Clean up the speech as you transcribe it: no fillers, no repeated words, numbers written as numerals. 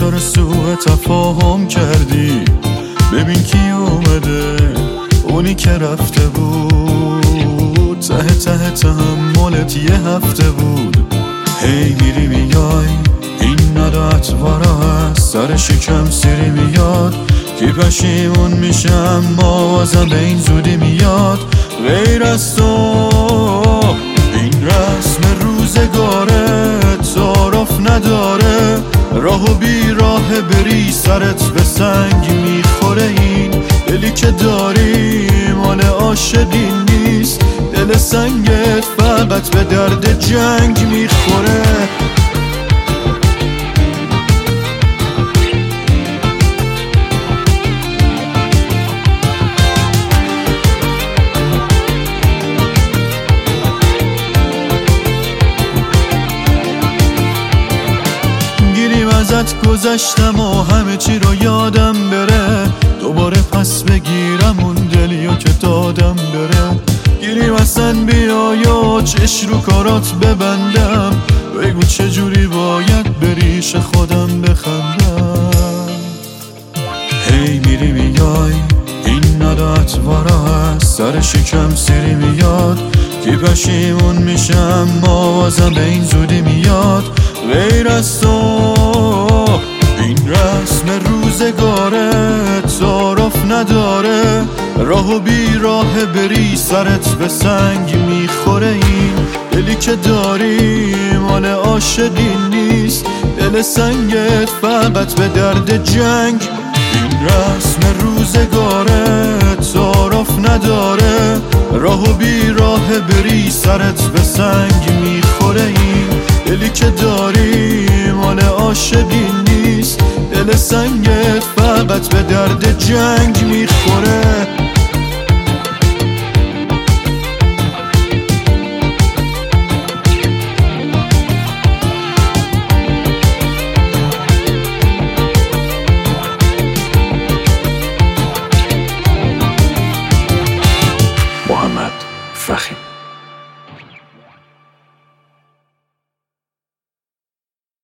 رو سوء تفاهم کردی. ببین کی اومده، اونی که رفته بود. ته ته تحملت یه هفته بود. هی میری میای، این نداعت وارا هست، سر شکم سیری میاد. کی پشیمون میشم، ما بازم به این زودی میاد. غیر از تو این رسم روزگاره تعارف نداره. راه و بیراه بری سرت به سنگ میخوره. این دلی که داری مال عاشقین نیست. دل سنگت فقط به درد جنگ میخوره. ازت گذشتم و همه چی رو یادم بره. دوباره پس بگیرم اون دلیو که دادم بره. گیریم اصلا بیای و چش رو کارات ببندم. بگو چجوری باید بریش خودم بخندم. هی میری میای، این نداعت وارا هست، سر شکم سیری میاد. کی پشیمون میشم، ما بازم به این زودی میاد. غیر از تو این رسم روزگاره تعارف نداره. راه و بیراه بری سرت به سنگ میخوره. این دلی که داری مال عاشقین نیست. دل سنگت فقط به درد جنگ. این رسم روزگاره تعارف نداره. راه و بیراه بری سرت به سنگ میخوره. این دلی که داری مال عاشقین نیست. دل سنگت فقط به درد جنگ میخوره.